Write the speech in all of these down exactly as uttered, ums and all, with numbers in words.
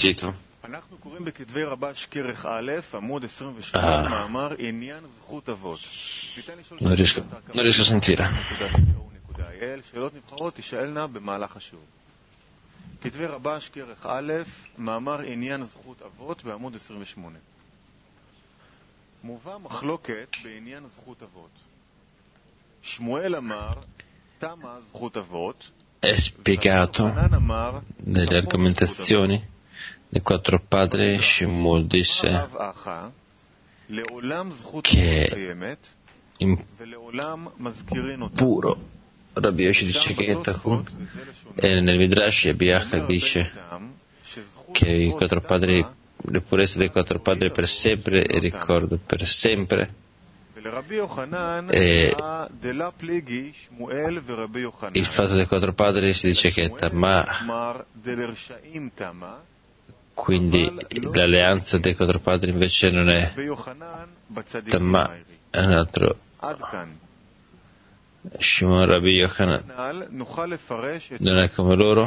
cito. Ah, Non riesco, non riesco a sentire. כתבי רבש כרך א', מאמר עניין זכות אבות בעמוד עשרים ושמונה. מובא מחלוקת בעניין זכות אבות. שמואל אמר, תמה זכות אבות. È spiegato nelle argomentazioni dei quattro padri. Shmuel disse che impuro. Rabbi Yoshi dice che Taku, e nel Midrash Yabiach dice che i quattro padri, le purezze dei quattro padri per sempre e ricordo per sempre. E il fatto dei quattro padri si dice che è Tamah, quindi l'alleanza dei quattro padri invece non è Tamah, è un altro. Shimon Rabbi Yochanan non è come loro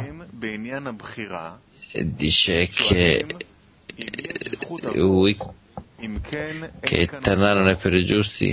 e dice che lui, che Tanà non è per i giusti,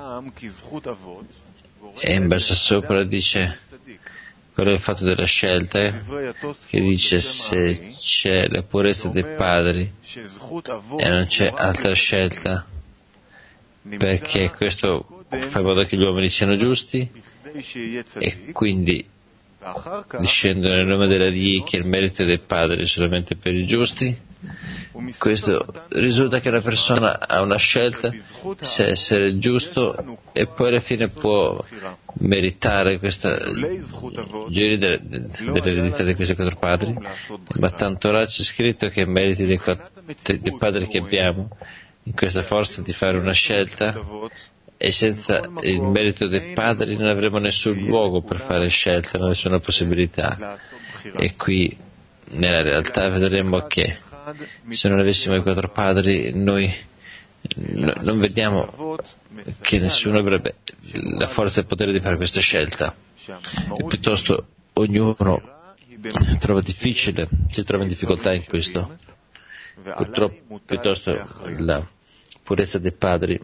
e in basso sopra dice quello è il fatto della scelta, che dice se c'è la purezza dei padri e non c'è altra scelta, perché questo fa in modo che gli uomini siano giusti e quindi discendono nel nome della Dì, che il merito dei padri è solamente per i giusti. Questo risulta che una persona ha una scelta se essere giusto e poi alla fine può meritare questa giri dell'eredità di questi quattro padri, ma tanto là c'è scritto che i meriti dei, quattro, dei padri che abbiamo in questa forza di fare una scelta, e senza il merito dei padri non avremo nessun luogo per fare scelta, nessuna possibilità. E qui nella realtà vedremo che se non avessimo i quattro padri noi no, non vediamo che nessuno avrebbe la forza e il potere di fare questa scelta, e piuttosto ognuno trova difficile, si trova in difficoltà in questo. Purtroppo piuttosto la purezza dei padri,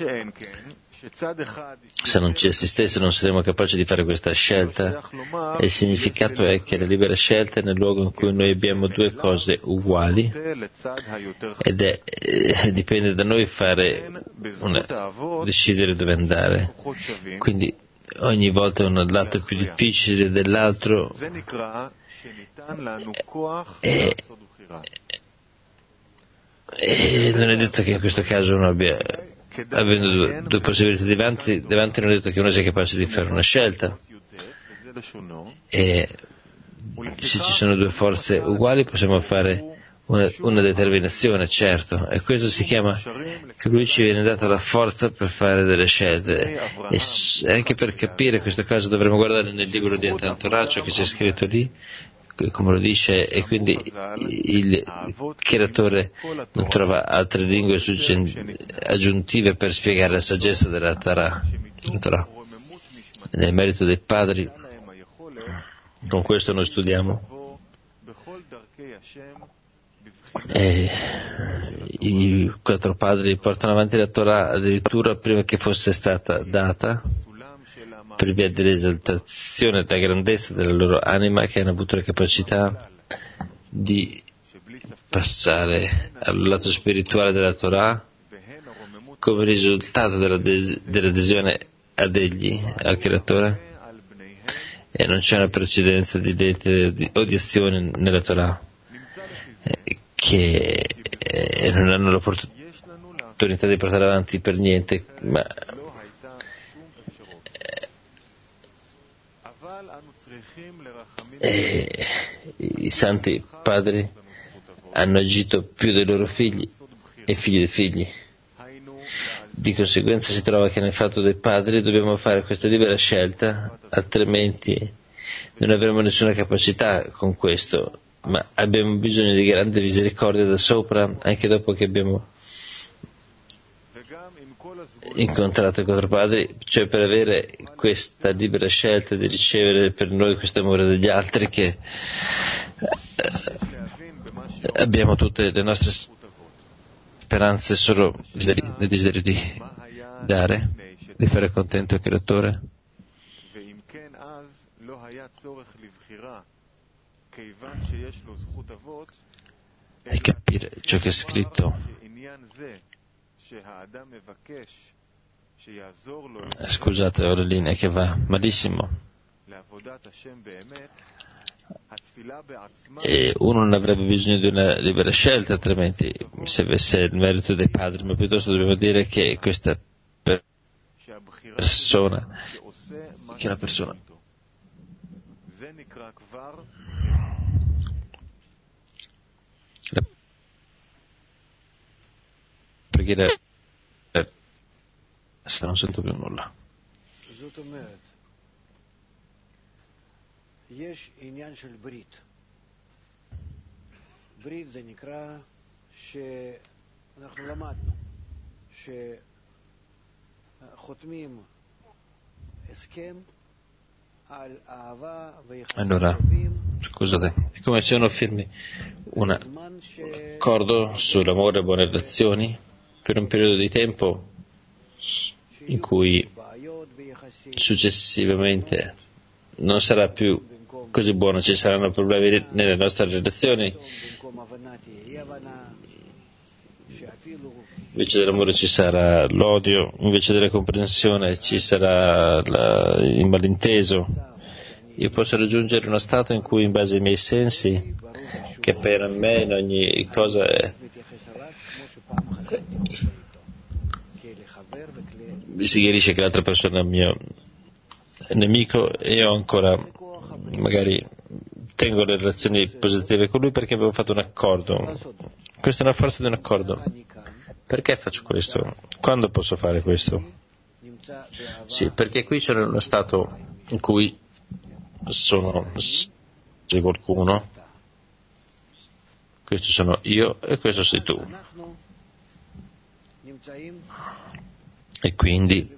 se non ci assistesse non saremmo capaci di fare questa scelta, e il significato è che la libera scelta è nel luogo in cui noi abbiamo due cose uguali ed è eh, dipende da noi fare una, decidere dove andare, quindi ogni volta un lato più difficile dell'altro, e, e non è detto che in questo caso uno abbia, avendo due, due possibilità davanti, davanti non è detto che uno sia capace di fare una scelta, e se ci sono due forze uguali possiamo fare una, una determinazione, certo, e questo si chiama che lui ci viene data la forza per fare delle scelte, e anche per capire questo caso dovremmo guardare nel libro di Antantoraccio che c'è scritto lì come lo dice, e quindi il creatore non trova altre lingue aggiuntive per spiegare la saggezza della Torah. Nel merito dei padri, con questo noi studiamo, e i quattro padri portano avanti la Torah addirittura prima che fosse stata data, per via dell'esaltazione e della grandezza della loro anima, che hanno avuto la capacità di passare al lato spirituale della Torah come risultato dell'adesione ad egli, al creatore, e non c'è una precedenza di lettere o di azioni nella Torah che non hanno l'opportunità di portare avanti per niente, ma e i santi padri hanno agito più dei loro figli e figli dei figli. Di conseguenza si trova che nel fatto dei padri dobbiamo fare questa libera scelta, altrimenti non avremo nessuna capacità con questo, ma abbiamo bisogno di grande misericordia da sopra, anche dopo che abbiamo incontrato i quattro padri, cioè per avere questa libera scelta di ricevere per noi questo amore degli altri che abbiamo tutte le nostre speranze solo nel desiderio di dare, di fare contento il creatore, e capire ciò che è scritto. Scusate, ho le linee che va malissimo. E uno non avrebbe bisogno di una libera scelta, altrimenti se avesse il merito dei padri, ma piuttosto dobbiamo dire che questa persona, che la persona la preghiera, se non sento più nulla. יש עניין של ברית. ברית זה נקרא שאנחנו למדנו שחותמים הסכם על אהבה ויחסים טובים. Scusate, è come se uno firmi un accordo sull'amore e buone relazioni per un periodo di tempo in cui successivamente non sarà più così buono, ci saranno problemi nelle nostre relazioni, invece dell'amore ci sarà l'odio, invece della comprensione ci sarà la, il malinteso. Io posso raggiungere uno stato in cui, in base ai miei sensi, che per me in ogni cosa è, mi si chiarisce che l'altra persona è il mio nemico e io ancora magari tengo le relazioni positive con lui perché avevo fatto un accordo. Questa è una forza di un accordo. Perché faccio questo? Quando posso fare questo? Sì, perché qui sono in uno stato in cui sono di qualcuno, questo sono io e questo sei tu, e quindi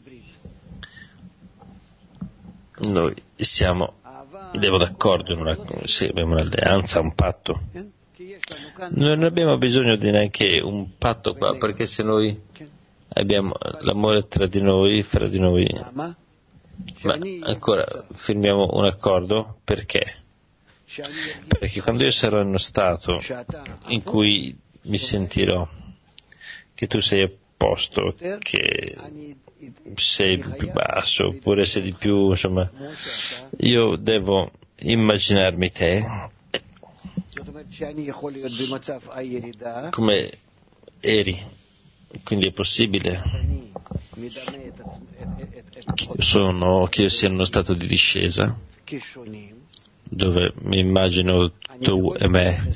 noi siamo andiamo d'accordo in una, sì, abbiamo un'alleanza, un patto. Non abbiamo bisogno di neanche un patto qua, perché se noi abbiamo l'amore tra di noi, fra di noi, ma ancora firmiamo un accordo, perché? Perché quando io sarò in uno stato in cui mi sentirò che tu sei a posto, che sei più basso, oppure sei di più, insomma, io devo immaginarmi te come eri, quindi è possibile che io, sono, che io sia in uno stato di discesa dove mi immagino tu e me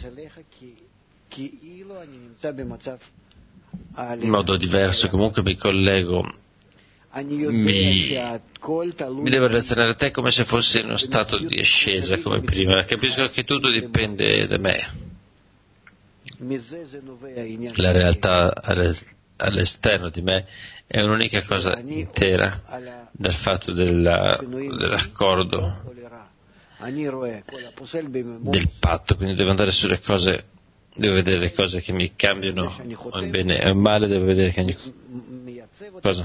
in modo diverso, comunque mi collego, mi, mi devo relazionare a te come se fossi in uno stato di ascesa come prima, capisco che tutto dipende da me, la realtà all'esterno di me è un'unica cosa intera dal fatto della, dell'accordo, del patto, quindi devo andare sulle cose, devo vedere le cose che mi cambiano in bene e in male, devo vedere che ogni cosa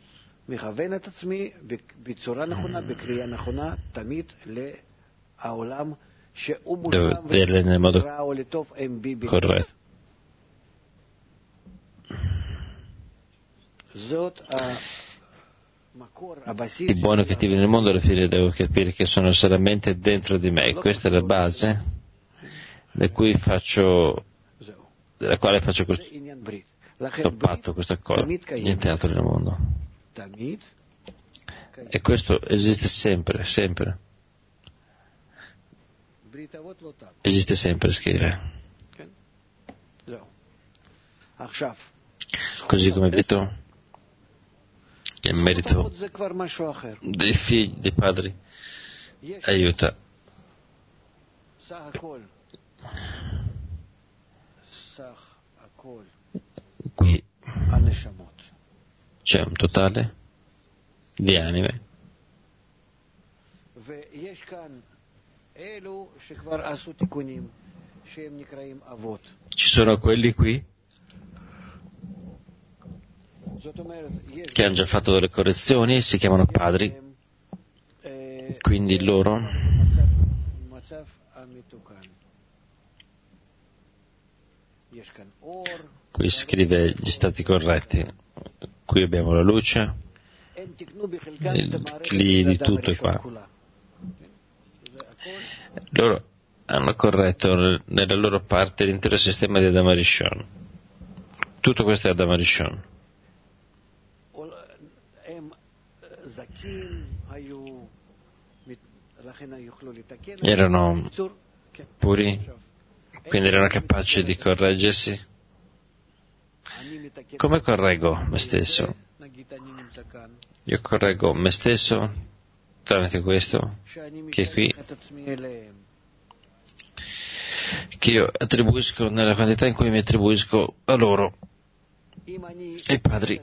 devo vederle nel modo corretto. I buoni e cattivi nel mondo alla fine devo capire che sono solamente dentro di me, questa è la base da cui faccio, della quale faccio questo patto, questo accordo, niente altro nel mondo. E questo esiste sempre, sempre. Esiste sempre, scrive. Così come detto, il merito dei figli, dei padri, aiuta. Qui c'è un totale di anime Ci sono quelli qui che hanno già fatto delle correzioni, si chiamano padri, quindi loro qui scrive gli stati corretti, qui abbiamo la luce, il cli di tutto è qua. Loro hanno corretto nella loro parte l'intero sistema di Adam Rishon. Tutto questo è Adam Rishon. Erano puri, quindi erano capaci di correggersi. Come correggo me stesso? Io correggo me stesso tramite questo, che è qui, che io attribuisco nella quantità in cui mi attribuisco a loro, ai padri.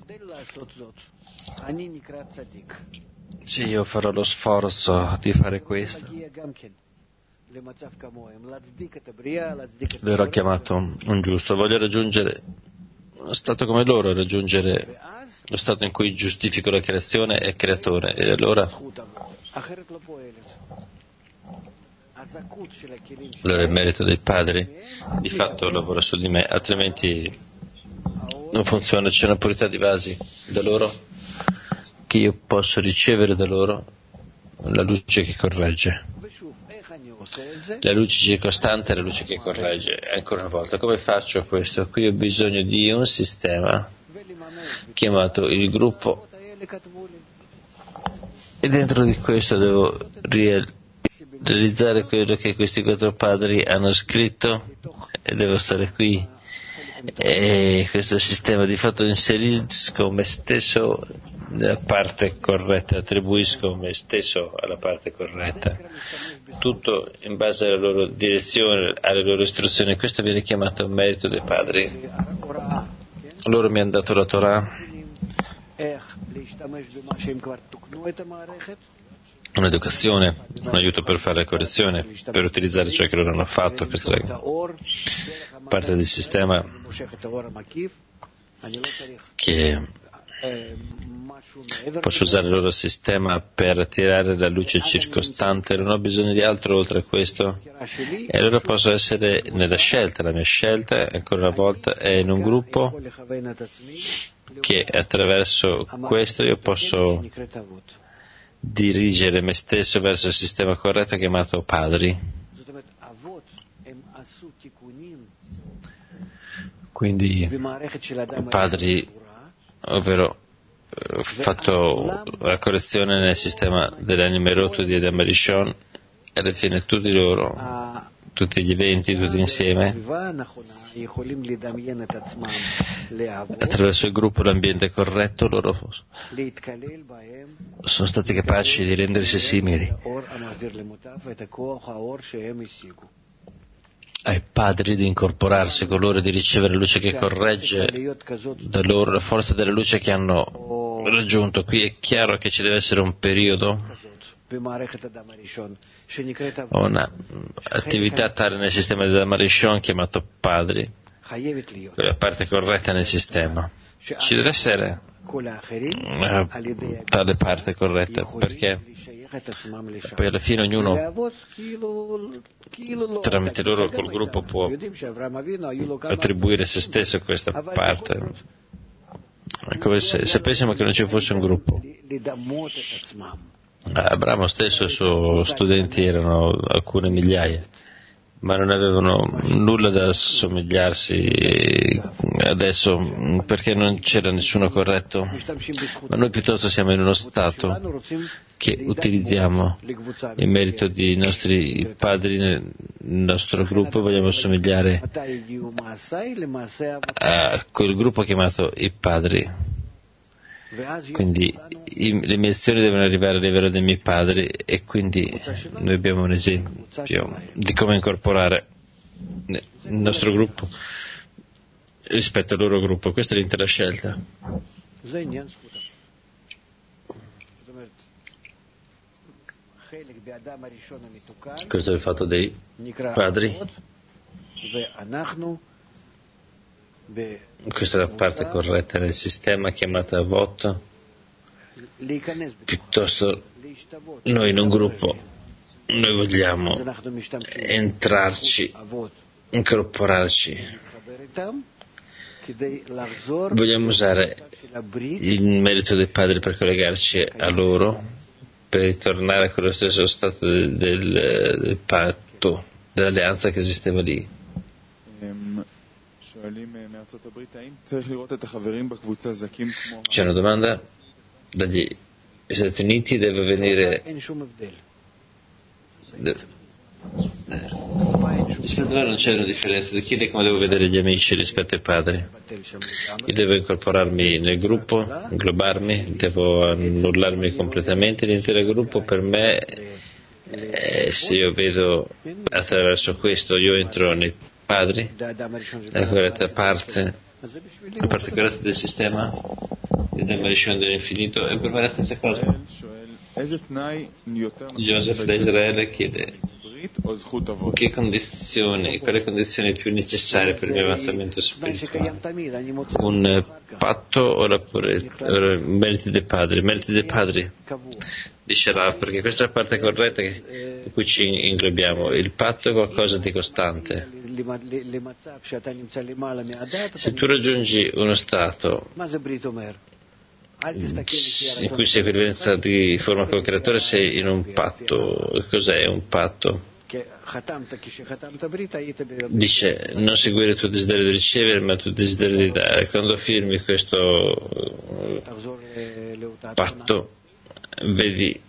Se io farò lo sforzo di fare questo, verrò chiamato un giusto. Voglio raggiungere uno stato come loro, raggiungere lo stato in cui giustifico la creazione e il creatore, e allora allora il merito dei padri di fatto lavora su di me, altrimenti non funziona. C'è una purità di vasi da loro che io posso ricevere da loro, la luce che corregge. La luce circostante è la luce che corregge. Ancora una volta, come faccio questo? Qui ho bisogno di un sistema chiamato il gruppo, e dentro di questo devo realizzare quello che questi quattro padri hanno scritto, e devo stare qui, e questo sistema di fatto inserisco me stesso nella parte corretta, attribuisco me stesso alla parte corretta, tutto in base alla loro direzione, alle loro istruzioni. Questo viene chiamato merito dei padri. Loro mi hanno dato la Torah, un'educazione, un aiuto per fare la correzione, per utilizzare ciò che loro hanno fatto. Questa è parte del sistema che posso usare il loro sistema per attirare la luce circostante. Non ho bisogno di altro oltre a questo, e allora posso essere nella scelta. La mia scelta, ancora una volta, è in un gruppo che attraverso questo io posso dirigere me stesso verso il sistema corretto chiamato padri. Quindi padri, ovvero ho fatto la correzione nel sistema dell'anime rotto di Adam Rishon, e alla fine tutti loro, tutti gli eventi, tutti insieme, attraverso il gruppo, l'ambiente corretto, loro sono stati capaci di rendersi simili ai padri, di incorporarsi con loro, di ricevere luce che corregge da loro, la forza della luce che hanno raggiunto. Qui è chiaro che ci deve essere un periodo, un'attività tale nel sistema di Adam Rishon chiamato padri, quella parte corretta nel sistema. Ci deve essere una tale parte corretta, perché poi alla fine ognuno tramite loro col gruppo può attribuire se stesso a questa parte. È come se sapessimo che non ci fosse un gruppo. Abramo stesso e i suoi studenti erano alcune migliaia, ma non avevano nulla da assomigliarsi adesso, perché non c'era nessuno corretto. Ma noi piuttosto siamo in uno stato che utilizziamo il merito dei nostri padri nel nostro gruppo, vogliamo assomigliare a quel gruppo chiamato i padri. Quindi i, le mie azioni devono arrivare al livello dei miei padri, e quindi noi abbiamo un esempio di come incorporare il nostro gruppo rispetto al loro gruppo. Questa è l'intera scelta. Questo è il fatto dei padri, Questa è la parte corretta nel sistema chiamata Avot. Piuttosto noi in un gruppo noi vogliamo entrarci, incorporarci, vogliamo usare il merito dei padri per collegarci a loro, per ritornare a quello stesso stato del, del, del patto, dell'alleanza che esisteva lì. C'è una domanda dagli Stati Uniti, deve venire de, per loro non c'è una differenza, di chiede come devo vedere gli amici rispetto ai padri. Io devo incorporarmi nel gruppo, inglobarmi, devo annullarmi completamente l'intero gruppo. Per me, eh, se io vedo attraverso questo, io entro nei padri, la corretta parte, la parte corretta del sistema, il Damarishon dell'infinito, e per me la stessa cosa. Joseph da Israele chiede che condizioni, quali condizioni più necessarie per il mio avanzamento spirituale? Un patto o la purezza? Meriti dei padri, meriti dei padri, dice Rav, perché questa è la parte corretta in cui ci inglobiamo. Il patto è qualcosa di costante. Se tu raggiungi uno stato in cui sei equivalenza di forma col creatore, sei in un patto. Cos'è un patto? Dice non seguire il tuo desiderio di ricevere ma il tuo desiderio di dare. Quando firmi questo patto vedi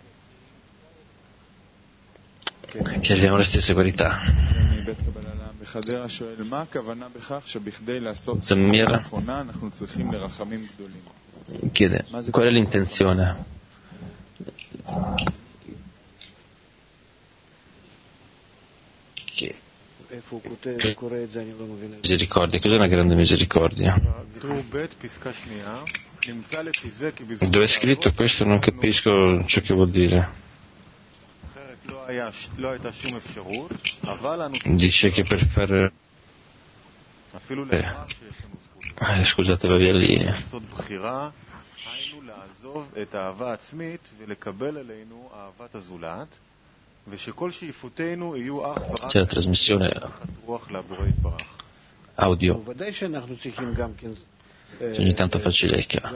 che abbiamo le stesse qualità. Zamira chiede qual è l'intenzione? Che misericordia, cos'è una grande misericordia? Dove è scritto questo non capisco ciò che vuol dire. Dice che per fare eh, scusate la via linea. C'è la trasmissione audio, ogni tanto facilecchia.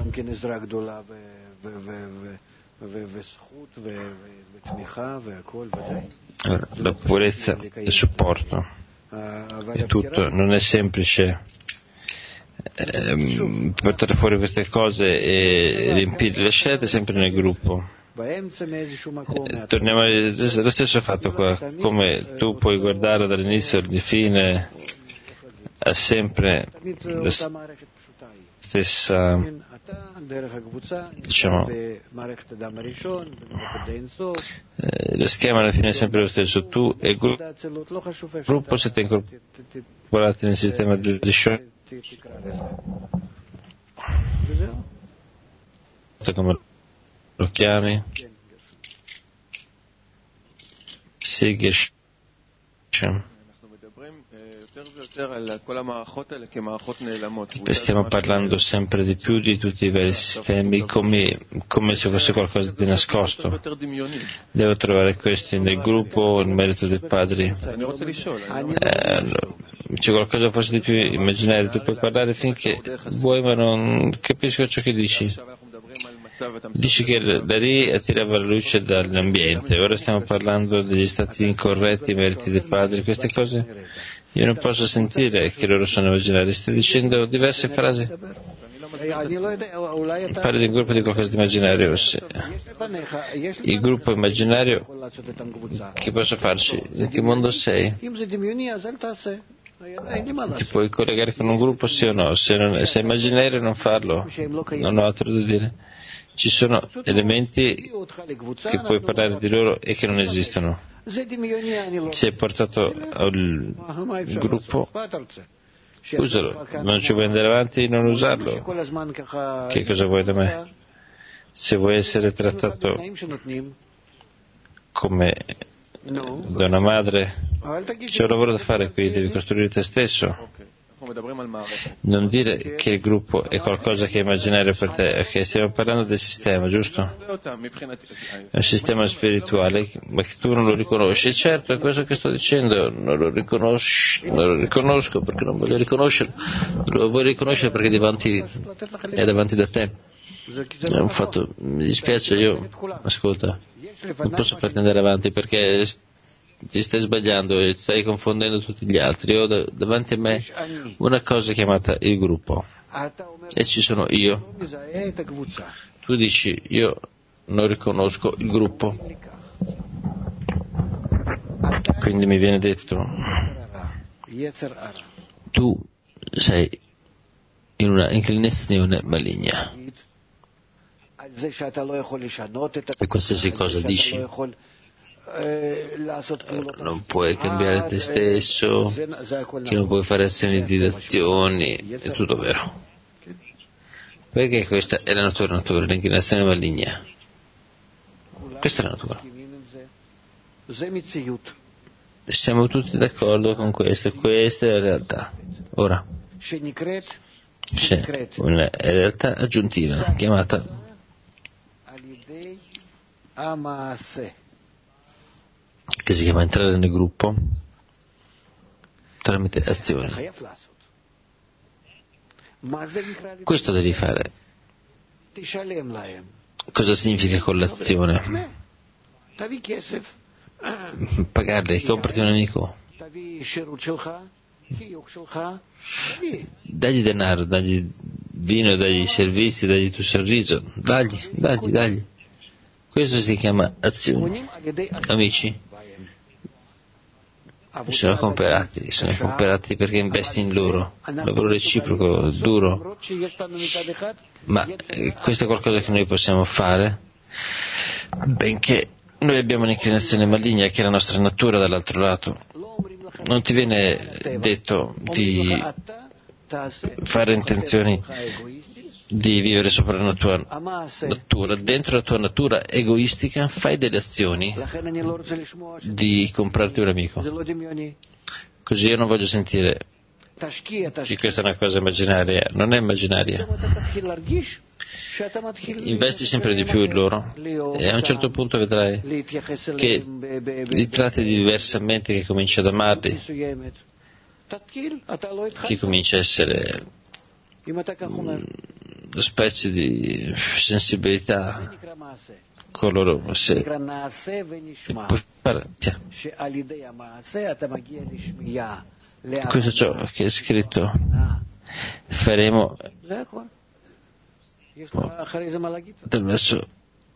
Allora, la purezza, il supporto e tutto non è semplice eh, portare fuori queste cose e riempire le scelte sempre nel gruppo. Eh, torniamo allo stesso fatto qua, come tu puoi guardare dall'inizio alla fine, è sempre la stessa, diciamo, eh, lo schema alla fine è sempre lo stesso. Tu e il gruppo siete incorporati nel sistema di Rishon, come lo chiami? Sigesh. Stiamo parlando sempre di più di tutti i vari sistemi come, come se fosse qualcosa di nascosto. Devo trovare questo nel gruppo, il merito dei padri. Eh, c'è qualcosa forse di più immaginario, tu puoi parlare finché vuoi, ma non capisco ciò che dici. Dici che da lì attirava la luce dall'ambiente, ora stiamo parlando degli stati incorretti, i meriti dei padri, queste cose io non posso sentire che loro sono immaginari. Stai dicendo diverse frasi, parli di un gruppo di qualcosa di immaginario. Se il gruppo immaginario, che posso farci? In che mondo sei? Ti puoi collegare con un gruppo, sì o no? Se, non, se è immaginario non farlo, non ho altro da dire. Ci sono elementi che puoi parlare di loro e che non esistono. Si è portato al gruppo, usalo, non ci vuoi andare avanti, non usarlo. Che cosa vuoi da me? Se vuoi essere trattato come da una madre. C'è un lavoro da fare qui, devi costruire te stesso. Non dire che il gruppo è qualcosa che è immaginario per te. Ok, stiamo parlando del sistema, giusto? È un sistema spirituale, ma che tu non lo riconosci. Certo, è questo che sto dicendo, non lo riconosci, non lo riconosco perché non voglio riconoscerlo. Lo voglio riconoscere perché è davanti, è davanti da te. È un fatto, mi dispiace, io, ascolta, non posso farti andare avanti perché ti stai sbagliando e stai confondendo tutti gli altri. Ho da, davanti a me una cosa chiamata il gruppo e ci sono io. Tu dici io non riconosco il gruppo, quindi mi viene detto tu sei in una inclinazione maligna e qualsiasi cosa dici non puoi cambiare te stesso, che non puoi fare azioni di azioni, è tutto vero. Perché questa è la natura natura, l'inclinazione maligna. Questa è la natura. Siamo tutti d'accordo con questo, questa è la realtà. Ora, c'è una realtà aggiuntiva chiamata che si chiama entrare nel gruppo tramite azioni. Questo devi fare. Cosa significa con l'azione? Pagarli, comprati un amico. Dagli denaro, dagli vino, dagli servizi, dagli il tuo sorriso. Dagli, dagli, dagli. Questo si chiama azioni. Amici, sono comprati, sono comprati perché investi in loro, lavoro reciproco, duro, ma questo è qualcosa che noi possiamo fare, benché noi abbiamo un'inclinazione maligna che è la nostra natura dall'altro lato. Non ti viene detto di fare intenzioni di vivere sopra la tua natura, dentro la tua natura egoistica fai delle azioni di comprarti un amico. Così io non voglio sentire che questa è una cosa immaginaria, non è immaginaria. Investi sempre di più in loro e a un certo punto vedrai che li tratti diversamente, che cominci ad amarli, che comincia a essere una specie di sensibilità con loro. Se questo è ciò che è scritto, faremo attraverso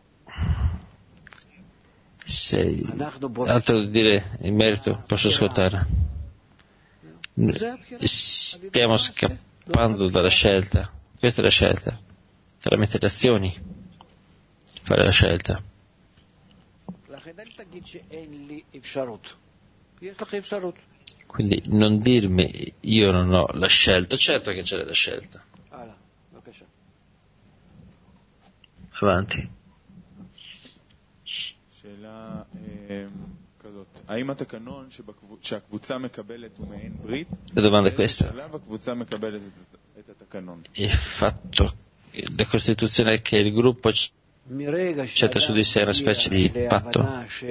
sei. Altro da dire in merito posso ascoltare? Stiamo scappando dalla scelta. Questa è la scelta, tramite le azioni fare la scelta. Quindi non dirmi io non ho la scelta, certo che c'è la scelta. Avanti. La domanda è questa. Il fatto, la Costituzione è che il gruppo accetta su di sé una specie di patto.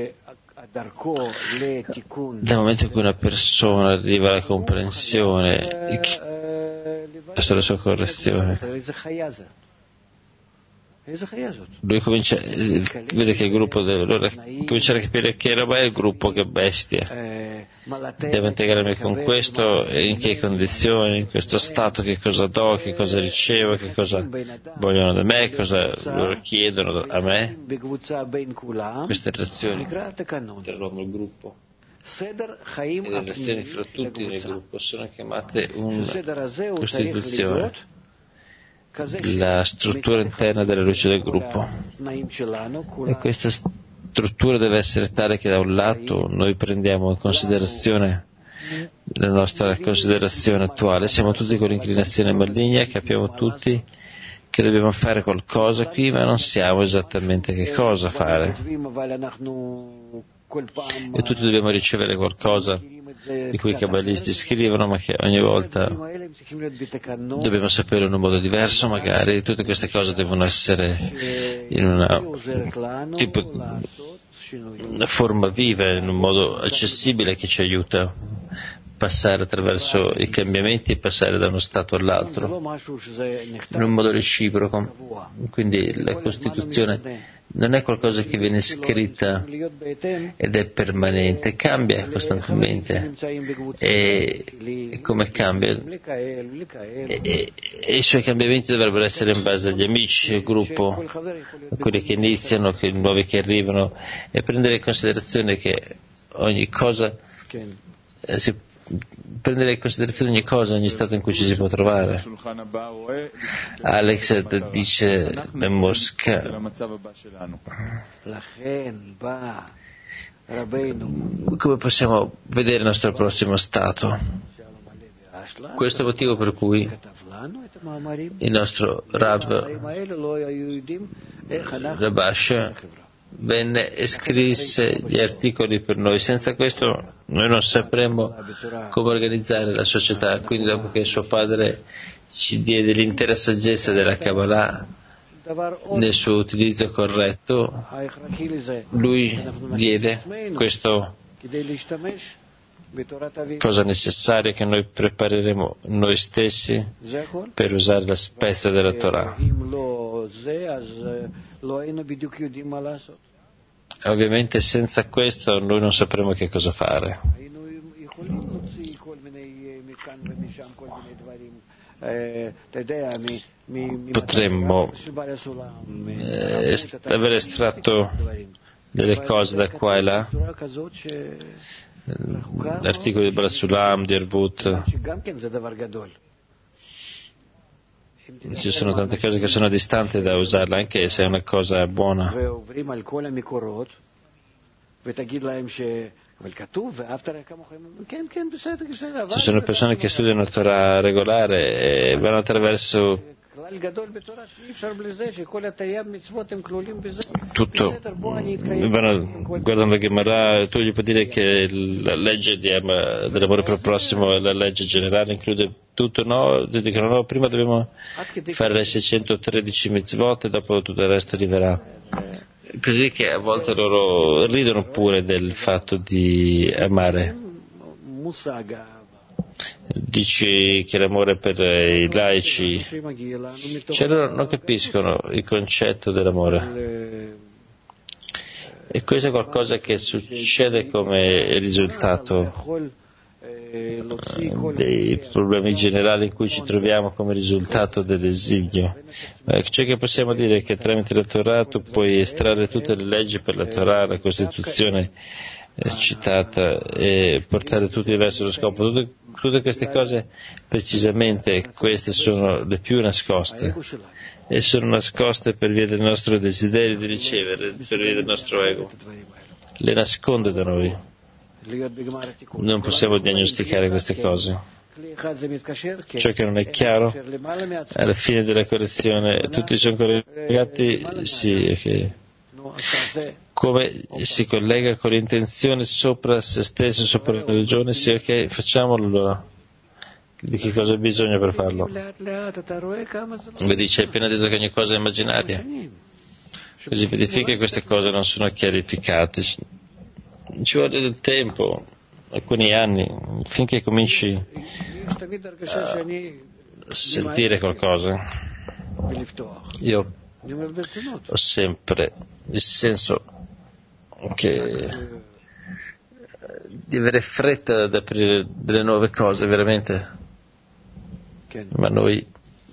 Dal momento in cui una persona arriva alla comprensione verso la sua correzione, lui comincia, vede che il gruppo deve allora cominciare a capire che roba è il gruppo, che bestia, devo integrarmi con questo, in che condizioni, in questo stato, che cosa do, che cosa ricevo, che cosa vogliono da me, cosa loro chiedono a me. Queste relazioni tra l'uomo e il gruppo e le relazioni fra tutti nel gruppo sono chiamate una costituzione, la struttura interna della luce del gruppo, e questa struttura deve essere tale che da un lato noi prendiamo in considerazione la nostra considerazione attuale, siamo tutti con l'inclinazione maligna, capiamo tutti che dobbiamo fare qualcosa qui ma non siamo esattamente che cosa fare, e tutti dobbiamo ricevere qualcosa di cui i kabbalisti scrivono, ma che ogni volta dobbiamo saperlo in un modo diverso. Magari tutte queste cose devono essere in una, tipo, una forma viva, in un modo accessibile che ci aiuta a passare attraverso i cambiamenti e passare da uno stato all'altro in un modo reciproco. Quindi la Costituzione non è qualcosa che viene scritta ed è permanente, cambia costantemente, e, e come cambia, e, e, e i suoi cambiamenti dovrebbero essere in base agli amici, al gruppo, a quelli che iniziano, a nuovi che arrivano, e prendere in considerazione che ogni cosa eh, si prendere in considerazione ogni cosa, ogni stato in cui ci si può trovare. Alex dice da Mosca: come possiamo vedere il nostro prossimo stato? Questo è il motivo per cui il nostro Rav Rabash venne e scrisse gli articoli per noi. Senza questo noi non sapremmo come organizzare la società. Quindi, dopo che suo padre ci diede l'intera saggezza della Kabbalah nel suo utilizzo corretto, lui diede questo cosa necessaria che noi prepareremo noi stessi per usare la spezia della Torah. Ovviamente senza questo noi non sapremo che cosa fare. Potremmo eh, aver estratto delle cose da qua e là, l'articolo di Barasulam, di Ervut. Ci sono tante cose che sono distanti da usarla, anche se è una cosa buona. Ci sono persone che studiano Torah regolare e vanno attraverso tutto, vanno guardando Gemara. Tu gli puoi dire che la legge di ama, dell'amore per il prossimo è la legge generale, include tutto. No, dicono no, prima dobbiamo fare le seicentotredici mitzvot e dopo tutto il resto arriverà. Così che a volte loro ridono pure del fatto di amare. Dici che l'amore per i laici, cioè loro non capiscono il concetto dell'amore, e questo è qualcosa che succede come risultato dei problemi generali in cui ci troviamo come risultato dell'esilio. Ciò che possiamo dire è che tramite la Torah tu puoi estrarre tutte le leggi per la Torah, la Costituzione citata, e portare tutti verso lo scopo. Tutte, tutte queste cose, precisamente queste, sono le più nascoste, e sono nascoste per via del nostro desiderio di ricevere, per via del nostro ego. Le nasconde da noi. Non possiamo diagnosticare queste cose. Ciò che non è chiaro, alla fine della correzione tutti sono collegati. Sì, ok. Come si collega con l'intenzione sopra se stesso, sopra la religione? Sì, ok, facciamolo allora. Di che cosa bisogna per farlo? Vedi, ci hai appena detto che ogni cosa è immaginaria. Così verifica che queste cose non sono chiarificate. Ci vuole del tempo, alcuni anni, finché cominci a sentire qualcosa. Io ho sempre il senso che di avere fretta ad aprire delle nuove cose, veramente, ma noi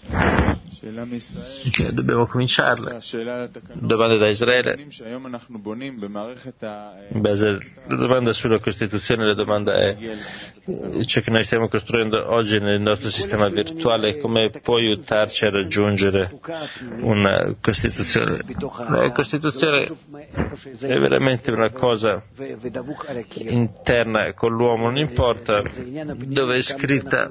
che dobbiamo cominciarle. Domanda da Israele. In base alla domanda sulla Costituzione, la domanda è: ciò che noi stiamo costruendo oggi nel nostro sistema virtuale, come può aiutarci a raggiungere una Costituzione? La Costituzione è veramente una cosa interna con l'uomo, non importa dove è scritta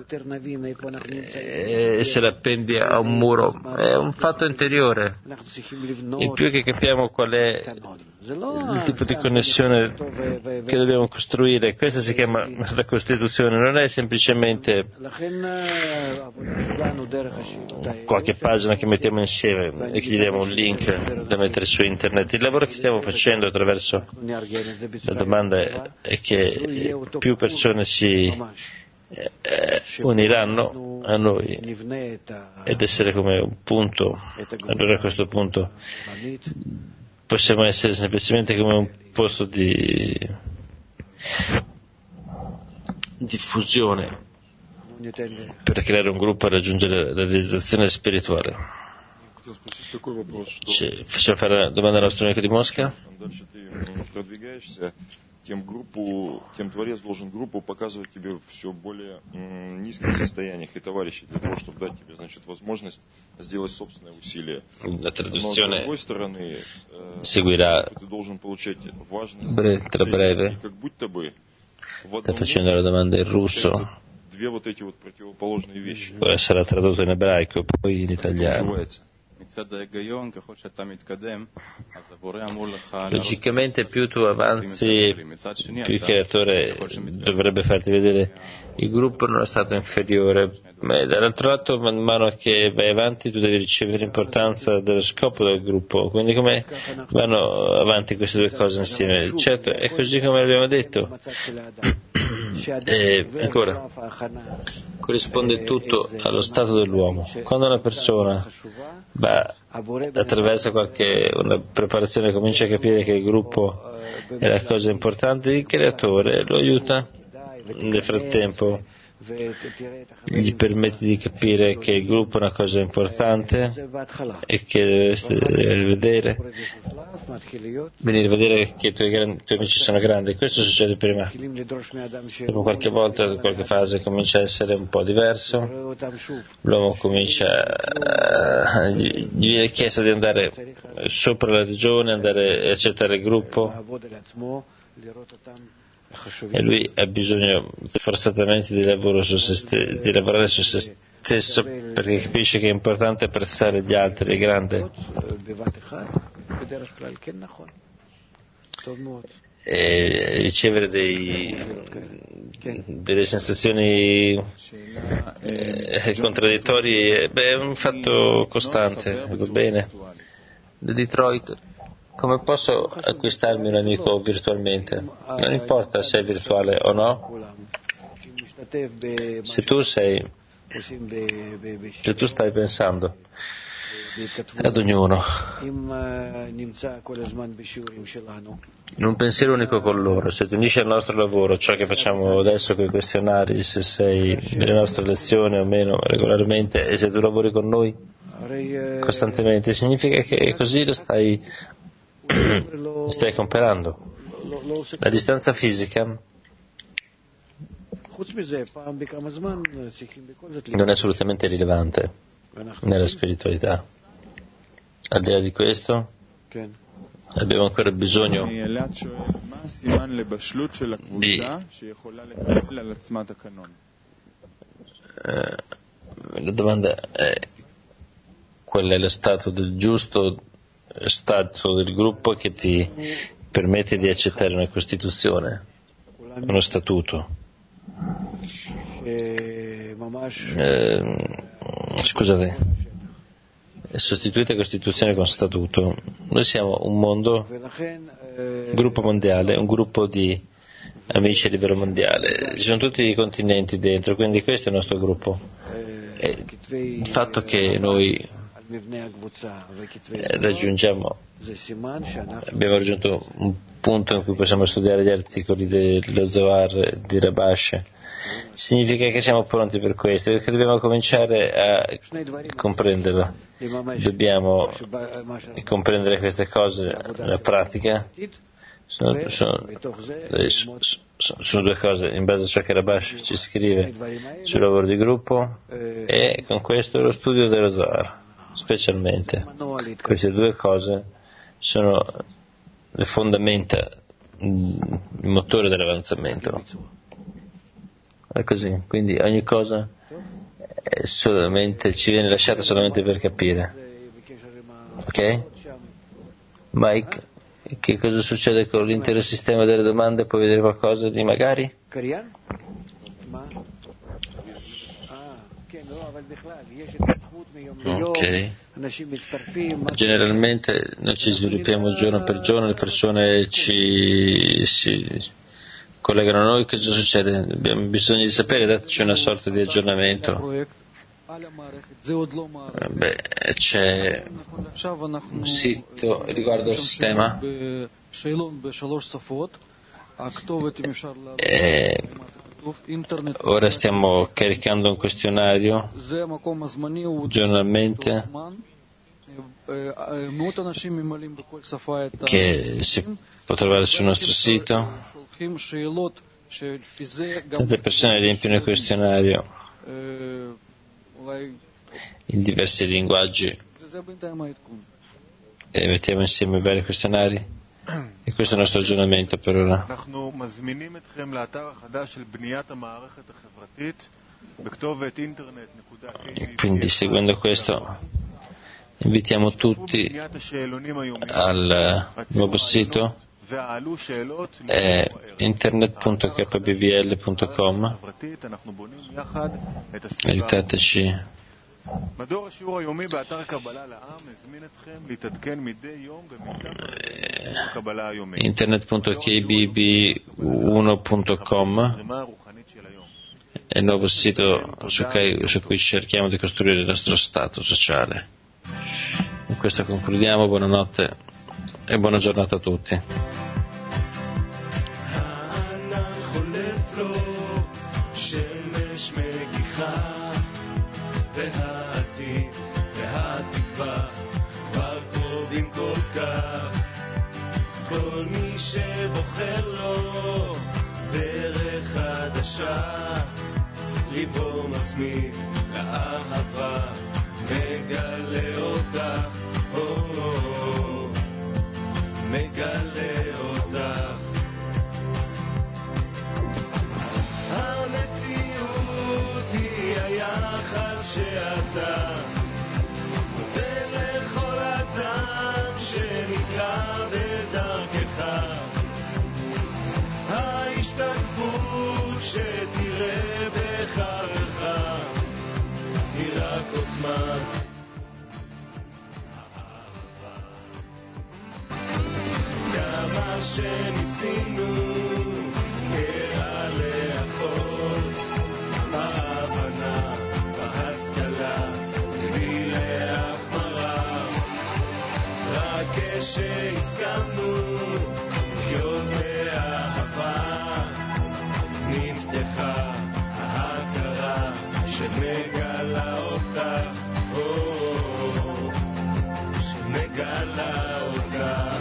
e se la appendi a un muro, è un fatto interiore. In più che capiamo qual è il tipo di connessione che dobbiamo costruire. Questa si chiama la Costituzione, non è semplicemente qualche pagina che mettiamo insieme e che gli diamo un link da mettere su internet. Il lavoro che stiamo facendo attraverso la domanda è che più persone si Eh, uniranno a noi ed essere come un punto. Allora a questo punto possiamo essere semplicemente come un posto di diffusione per creare un gruppo e raggiungere la realizzazione spirituale. Ci, facciamo fare la domanda al nostro amico di Mosca. Тем группу, тем творец должен группу показывать тебе в все более м, низких состояниях и товарищей для того, чтобы дать тебе, значит, возможность сделать собственное усилие. La traduzione с другой стороны, э, seguirà ты должен получать важность, tra breve. как будто бы Sta facendo la domanda in russo, две вот эти вот противоположные вещи. ora sarà tradotto in ebraico, poi in italiano. Logicamente più tu avanzi, più il creatore dovrebbe farti vedere il gruppo in uno stato inferiore, ma dall'altro lato man mano che vai avanti tu devi ricevere l'importanza dello scopo del gruppo, quindi come vanno avanti queste due cose insieme? Certo, è così come abbiamo detto. E ancora, corrisponde tutto allo stato dell'uomo. Quando una persona va attraverso qualche una preparazione, comincia a capire che il gruppo è la cosa importante, il creatore lo aiuta nel frattempo, gli permette di capire che il gruppo è una cosa importante e che deve vedere venire a vedere che i tuoi, grandi, i tuoi amici sono grandi. Questo succede prima. Dopo qualche volta, qualche fase comincia a essere un po' diverso, l'uomo comincia a, gli viene chiesto di andare sopra la regione, andare a accettare il gruppo, e lui ha bisogno forzatamente di, lavoro su se st- di lavorare su se stesso, perché capisce che è importante apprezzare gli altri, è grande, e ricevere dei, delle sensazioni eh, contraddittorie. Beh, è un fatto costante, va bene. Da Detroit: come posso acquistarmi un amico virtualmente? Non importa se è virtuale o no. Se tu sei, se tu stai pensando ad ognuno in un pensiero unico con loro, se ti unisci al nostro lavoro, ciò che facciamo adesso con i questionari, se sei nelle nostre lezioni o meno regolarmente, e se tu lavori con noi costantemente, significa che così lo stai stai comparando. La distanza fisica non è assolutamente rilevante nella spiritualità. Al di là di questo abbiamo ancora bisogno di eh, la domanda è: qual è lo stato del giusto stato del gruppo che ti permette di accettare una Costituzione, uno statuto? Eh, scusate, sostituite Costituzione con statuto. Noi siamo un mondo, un gruppo mondiale, un gruppo di amici a livello mondiale, ci sono tutti i continenti dentro, quindi questo è il nostro gruppo. E il fatto che noi raggiungiamo abbiamo raggiunto un punto in cui possiamo studiare gli articoli dello Zohar, di Rabash, significa che siamo pronti per questo, che dobbiamo cominciare a comprenderlo, dobbiamo comprendere queste cose nella pratica. Sono, sono, sono due cose, in base a ciò che Rabash ci scrive sul lavoro di gruppo e con questo lo studio dello Zohar. Specialmente queste due cose sono le fondamenta, il motore dell'avanzamento. È così, quindi ogni cosa è solamente, ci viene lasciata solamente per capire. Ok? Mike? Che cosa succede con l'intero sistema delle domande? Puoi vedere qualcosa di magari? Ok. Generalmente noi ci sviluppiamo giorno per giorno, le persone ci si collegano a noi. Che cosa succede? Abbiamo bisogno di sapere, dateci una sorta di aggiornamento. Beh, c'è un sito riguardo al sistema e ora stiamo caricando un questionario giornalmente che si può trovare sul nostro sito. Tante persone riempiono il questionario in diversi linguaggi e mettiamo insieme i vari questionari e questo è il nostro aggiornamento per ora. Quindi seguendo questo invitiamo tutti al nuovo sito è internet punto k b v l punto com. Aiutateci. internet punto k b b uno punto com è il nuovo sito su cui, su cui cerchiamo di costruire il nostro stato sociale. Con questo concludiamo, buonanotte e buona giornata a tutti. כל מי שבוחר לו דרך חדשה, ליבו מצמיד לאהבה, מגלה אותך, או, מגלה אותך. המציאות היא היחס שאתה נותן לכל אדם שנקרא בדרכך, ההשתקפות שתראה בחרך היא רק עוצמת האהבה. כמה שניסינו כעלי הכל, בהבנה, בהשכלה, מביא להחמרה, רק כשהסכמנו לחיות באהבה, נפתחה ההכרה שמגלה אותך, או, שמגלה אותך.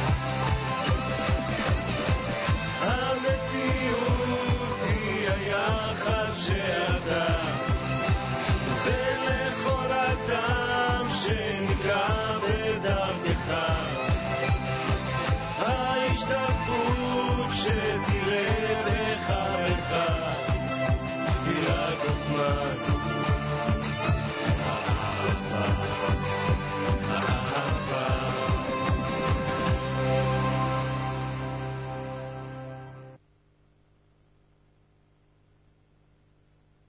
המציאות היא היחס שאתה נותן לכל אדם שנקרא בדרכך, ההשתקפות שתראה בחייך היא רק עוצמת